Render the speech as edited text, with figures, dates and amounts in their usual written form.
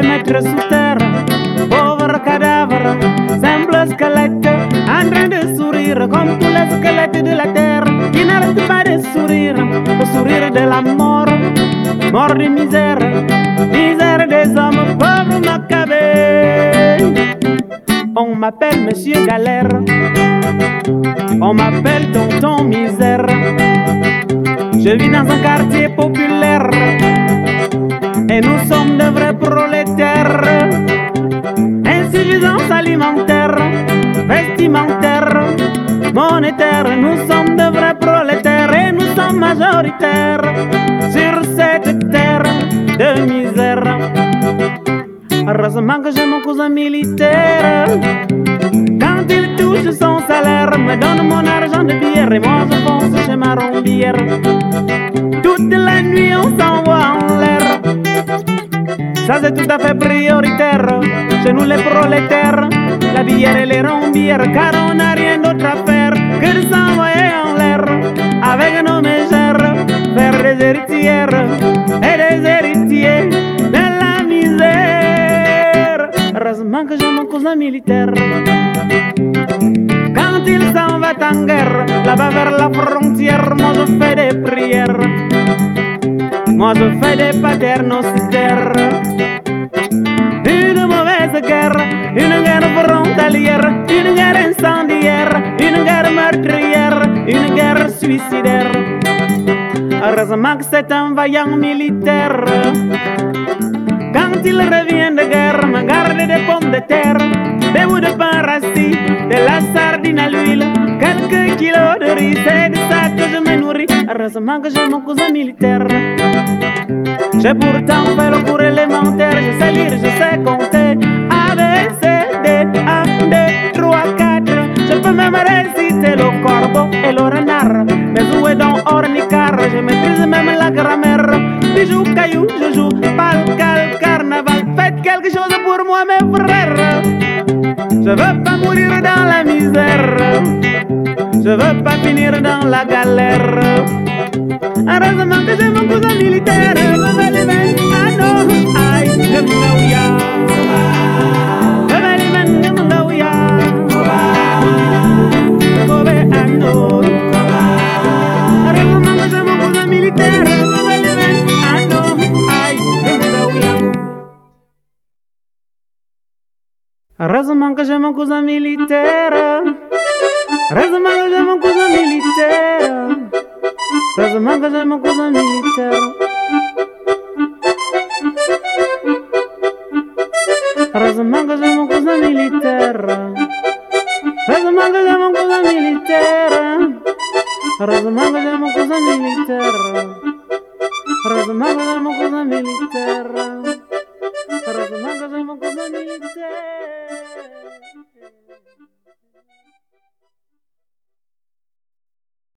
mettre sous terre. Pauvre cadavre, simple squelette, en train de sourire comme tous les squelettes de la terre, qui n'arrêtent pas de sourire, le sourire de la mort, mort de misère, misère des hommes pauvres macabées. On m'appelle Monsieur Galère, on m'appelle Tonton Misère. Je vis dans un quartier populaire et nous sommes de vrais prolétaires. Insuffisance alimentaire, vestimentaire, monétaire. Nous sommes de vrais prolétaires et nous sommes majoritaires sur cette terre de misère. Heureusement que j'ai mon cousin militaire. Quand il touche son salaire, me donne mon argent de bière et moi je fonce chez ma rombière. Toute la nuit on s'envoie en l'air. Ça c'est tout à fait prioritaire. Chez nous les prolétaires, la bière et les rombières, car on n'a rien d'autre à faire que de s'envoyer en l'air avec nos mégères, faire des héritières et des héritiers de la misère. Heureusement que j'ai mon cousin militaire. Quand il s'en va en guerre, là-bas vers la frontière, moi je fais des prières, moi je fais des paternostères. Une mauvaise guerre, une guerre frontalière, une guerre incendiaire, une guerre meurtrière, une guerre suicidaire. Heureusement que c'est un vaillant militaire. Quand il revient de guerre, me garde des pommes de terre, des bouts de pain rassis, de la sardine à l'huile, quelques kilos de riz, c'est de ça que je me nourris. Heureusement que j'ai mon cousin militaire. J'ai pourtant fait le cours élémentaire, je sais lire, je sais compter. A, B, C, D, 1, 2, 3, 4. Je peux même réciter le corbeau et le renard. Mais où est donc ornicar? Je maîtrise même la grammaire. Bijoux, cailloux, je joue, cal, carnaval. Faites quelque chose pour moi mes frères. Je veux pas mourir dans la misère, je veux pas finir dans la galère. Heureusement que j'ai mon cousin militaire. Heureusement que j'ai mon cousin militaire. Heureusement que j'ai mon cousin militaire. Heureusement que j'ai mon cousin militaire. Heureusement que j'ai mon cousin militaire. Heureusement que j'ai mon cousin militaire. Heureusement que j'ai mon cousin militaire. Heureusement que j'ai mon cousin militaire. Heureusement que j'ai mon cousin militaire.